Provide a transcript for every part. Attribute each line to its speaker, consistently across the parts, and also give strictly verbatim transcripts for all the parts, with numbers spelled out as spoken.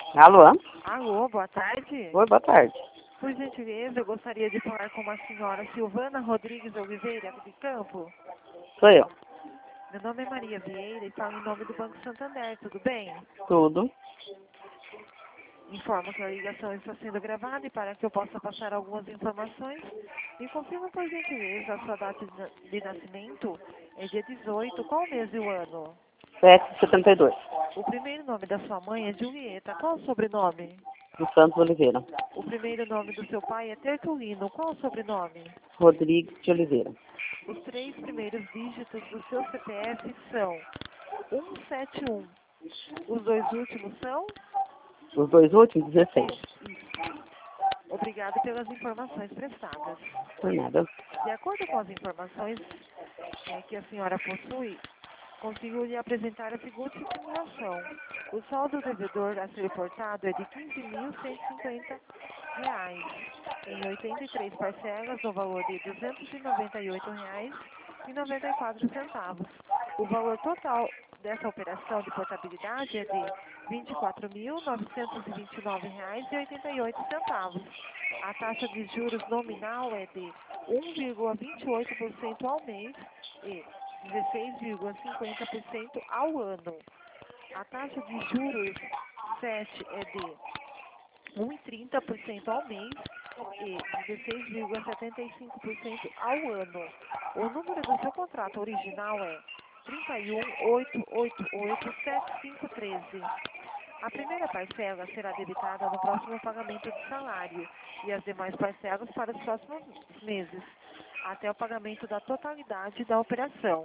Speaker 1: Alô?
Speaker 2: Alô, boa tarde.
Speaker 1: Oi, boa tarde.
Speaker 2: Por gentileza, eu gostaria de falar com a senhora Silvana Rodrigues Oliveira de Campo.
Speaker 1: Sou eu.
Speaker 2: Meu nome é Maria Vieira e falo em nome do Banco Santander, tudo bem?
Speaker 1: Tudo.
Speaker 2: Informo que a ligação está sendo gravada e para que eu possa passar algumas informações, me confirma por gentileza a sua data de na- de nascimento é dia dezoito, qual o mês e o ano?
Speaker 1: sete setenta e dois.
Speaker 2: O primeiro nome da sua mãe é Julieta, qual o sobrenome?
Speaker 1: Do Santos Oliveira.
Speaker 2: O primeiro nome do seu pai é Tertulino, qual o sobrenome?
Speaker 1: Rodrigues de Oliveira.
Speaker 2: Os três primeiros dígitos do seu C P F são cento e setenta e um. Os dois últimos são?
Speaker 1: Os dois últimos, dezesseis.
Speaker 2: Isso. Obrigado pelas informações prestadas.
Speaker 1: Por nada.
Speaker 2: De acordo com as informações é, que a senhora possui, consigo lhe apresentar a seguinte simulação. O saldo devedor a ser reportado é de quinze mil cento e cinquenta reais, em oitenta e três parcelas, no valor de duzentos e noventa e oito reais e noventa e quatro centavos. O valor total dessa operação de portabilidade é de vinte e quatro mil novecentos e vinte e nove reais e oitenta e oito centavos. A taxa de juros nominal é de um vírgula vinte e oito por cento ao mês e dezesseis vírgula cinquenta por cento ao ano. A taxa de juros sete é de um vírgula trinta por cento ao mês e dezesseis vírgula setenta e cinco por cento ao ano. O número do seu contrato original é trinta e um, oitocentos e oitenta e oito, setenta e cinco treze. A primeira parcela será debitada no próximo pagamento de salário e as demais parcelas para os próximos meses, até o pagamento da totalidade da operação.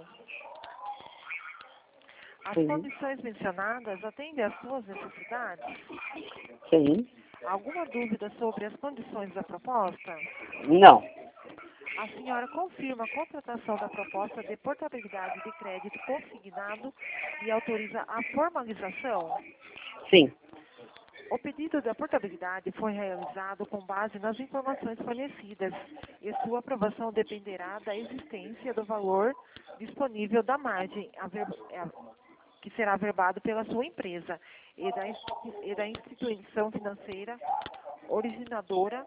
Speaker 2: As
Speaker 1: Sim.
Speaker 2: condições mencionadas atendem às suas necessidades?
Speaker 1: Sim.
Speaker 2: Alguma dúvida sobre as condições da proposta?
Speaker 1: Não.
Speaker 2: A senhora confirma a contratação da proposta de portabilidade de crédito consignado e autoriza a formalização?
Speaker 1: Sim.
Speaker 2: O pedido da portabilidade foi realizado com base nas informações fornecidas e sua aprovação dependerá da existência do valor disponível da margem a ver- a- que será averbado pela sua empresa e da, ins- e da instituição financeira originadora.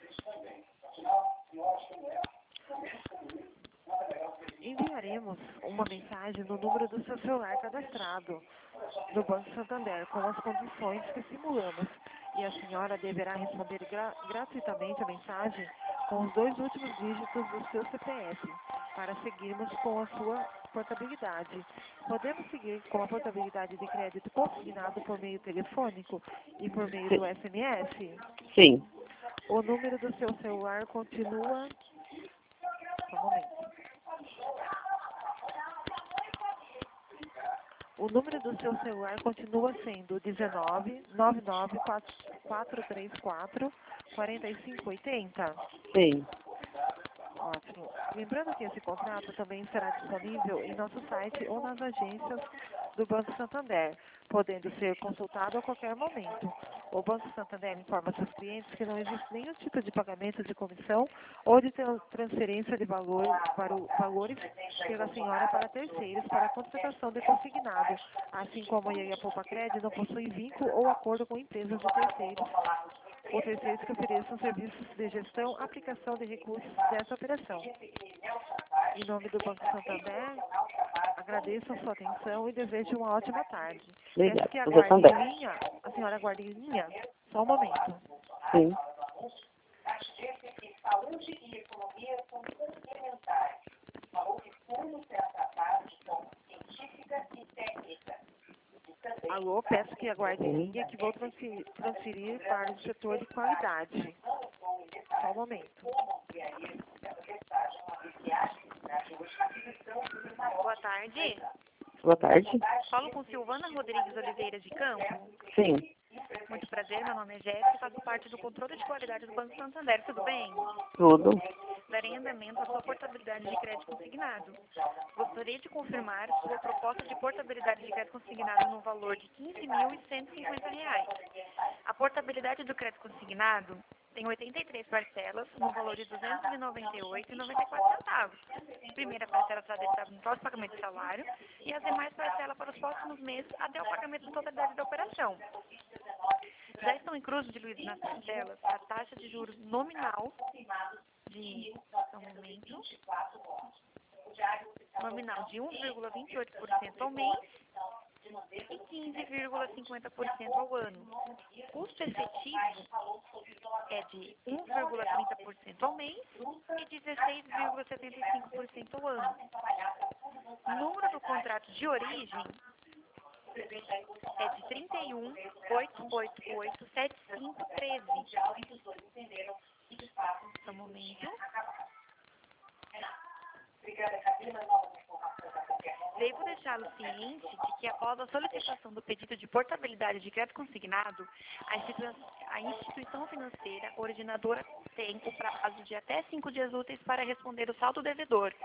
Speaker 2: Enviaremos uma mensagem no número do seu celular cadastrado no Banco Santander com as condições que simulamos e a senhora deverá responder gra gratuitamente a mensagem com os dois últimos dígitos do seu C P F para seguirmos com a sua portabilidade. Podemos seguir com a portabilidade de crédito consignado por meio telefônico e por meio do S M S?
Speaker 1: Sim.
Speaker 2: O número do seu celular continua... Só um momento. O número do seu celular continua sendo dezenove, nove nove quatro três quatro, quatro cinco oito zero?
Speaker 1: Sim.
Speaker 2: Ótimo. Lembrando que esse contrato também estará disponível em nosso site ou nas agências do Banco Santander, podendo ser consultado a qualquer momento. O Banco Santander informa seus clientes que não existe nenhum tipo de pagamento de comissão ou de tran- transferência de valor, para o- valores pela senhora para terceiros para a contratação de consignado, assim como a Iaia Poupa Crédito não possui vínculo ou acordo com empresas de terceiros ou terceiros que ofereçam serviços de gestão, aplicação de recursos dessa operação. Em nome do Banco Santander, agradeço a sua atenção e desejo uma ótima tarde.
Speaker 1: Obrigada.
Speaker 2: Peço que
Speaker 1: Você
Speaker 2: aguarde
Speaker 1: também.
Speaker 2: em linha, a senhora aguarde em linha, só um momento.
Speaker 1: Sim.
Speaker 2: Alô, peço que aguarde em
Speaker 1: Sim.
Speaker 2: linha que vou transferir, transferir para o setor de qualidade. Só um momento.
Speaker 3: Boa tarde.
Speaker 1: Boa tarde.
Speaker 3: Falo com Silvana Rodrigues Oliveira de Campo.
Speaker 1: Sim.
Speaker 3: Muito prazer, meu nome é Jéssica, faço parte do controle de qualidade do Banco Santander. Tudo bem?
Speaker 1: Tudo.
Speaker 3: Darei andamento à sua portabilidade de crédito consignado. Gostaria de confirmar sua proposta de portabilidade de crédito consignado no valor de quinze mil cento e cinquenta reais. A portabilidade do crédito consignado tem oitenta e três parcelas no valor de duzentos e noventa e oito reais e noventa e quatro centavos. A primeira parcela será debitada no próximo pagamento de salário e as demais parcelas para os próximos meses até o pagamento da totalidade da operação. Já estão inclusos diluídos nas parcelas a taxa de juros nominal de, um momento, nominal de um vírgula vinte e oito por cento ao mês e quinze vírgula cinquenta por cento ao ano. O custo efetivo é de um vírgula trinta por cento ao mês e dezesseis vírgula setenta e cinco por cento ao ano. O número do contrato de origem é de trinta e um, oitocentos e oitenta e oito, setenta e cinco, treze. Só um momento. Devo deixá-lo ciente de que após a solicitação do pedido de portabilidade de crédito consignado, a, instituição, a instituição financeira originadora tem o prazo de até cinco dias úteis para responder o saldo devedor.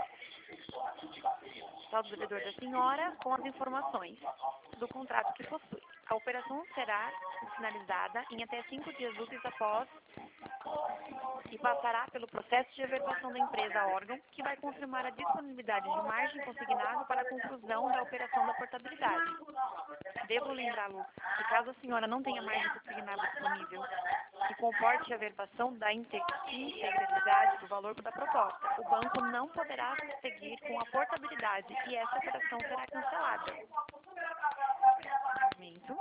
Speaker 3: Saldo devedor da senhora com as informações do contrato que possui. A operação será finalizada em até cinco dias úteis após e passará pelo processo de averbação da empresa órgão, que vai confirmar a disponibilidade de margem consignada para a conclusão da operação da portabilidade. Devo lembrá-lo que caso a senhora não tenha margem consignada disponível que comporte a averbação da integridade do valor da proposta, o banco não poderá seguir com a portabilidade e essa operação será cancelada. Momento.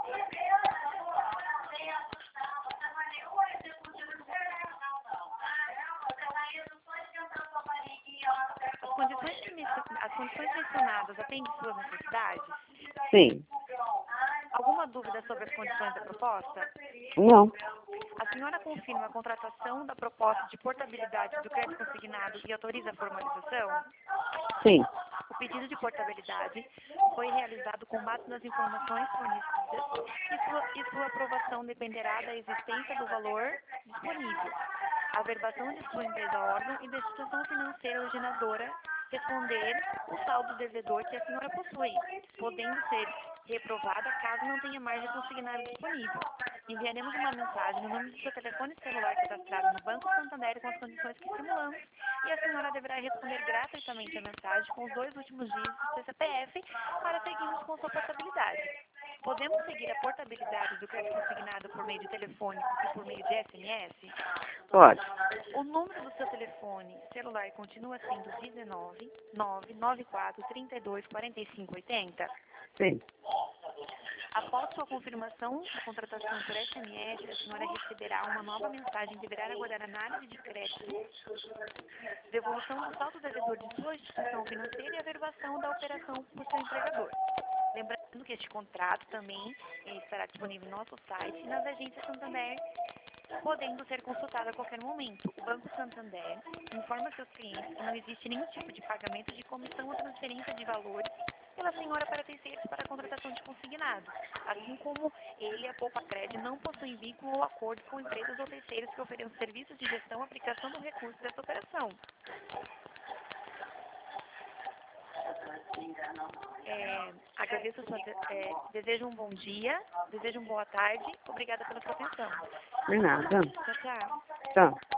Speaker 3: As condições, as condições mencionadas atendem suas necessidades?
Speaker 1: Sim.
Speaker 3: Alguma dúvida sobre as condições da proposta?
Speaker 1: Não.
Speaker 3: A senhora confirma a contratação da proposta de portabilidade do crédito consignado e autoriza a formalização?
Speaker 1: Sim.
Speaker 3: O pedido de portabilidade foi realizado com base nas informações fornecidas e sua, e sua aprovação dependerá da existência do valor disponível. A averbação de sua empresa órgão e da instituição financeira originadora responder o saldo devedor que a senhora possui, podendo ser reprovada caso não tenha margem consignada disponível. Enviaremos uma mensagem no número do seu telefone celular cadastrado no Banco Santander com as condições que simulamos e a senhora deverá responder gratuitamente a mensagem com os dois últimos dígitos do seu C P F para seguirmos com sua portabilidade. Podemos seguir a portabilidade do crédito consignado por meio de telefone e por meio de S M S?
Speaker 1: Pode.
Speaker 3: O número do seu telefone celular continua sendo dezenove, nove nove quatro, trinta e dois, quarenta e cinco, oitenta?
Speaker 1: Sim.
Speaker 3: Após sua confirmação da contratação por S M S, a senhora receberá uma nova mensagem e deverá aguardar análise de crédito, devolução do saldo devedor de sua instituição financeira e averbação da operação por seu empregador. Lembrando que este contrato também estará disponível no nosso site e nas agências Santander, podendo ser consultado a qualquer momento. O Banco Santander informa seus clientes que não existe nenhum tipo de pagamento de comissão ou transferência de valores pela senhora para terceiros para a contratação de consignado, assim como ele, a Poupa Crédito, não possui vínculo ou acordo com empresas ou terceiros que ofereçam serviços de gestão e aplicação do recurso dessa operação. É, agradeço a sua, é, desejo um bom dia, desejo uma boa tarde, obrigada pela sua atenção.
Speaker 1: De nada.
Speaker 3: Tchau, tchau.
Speaker 1: Tchau.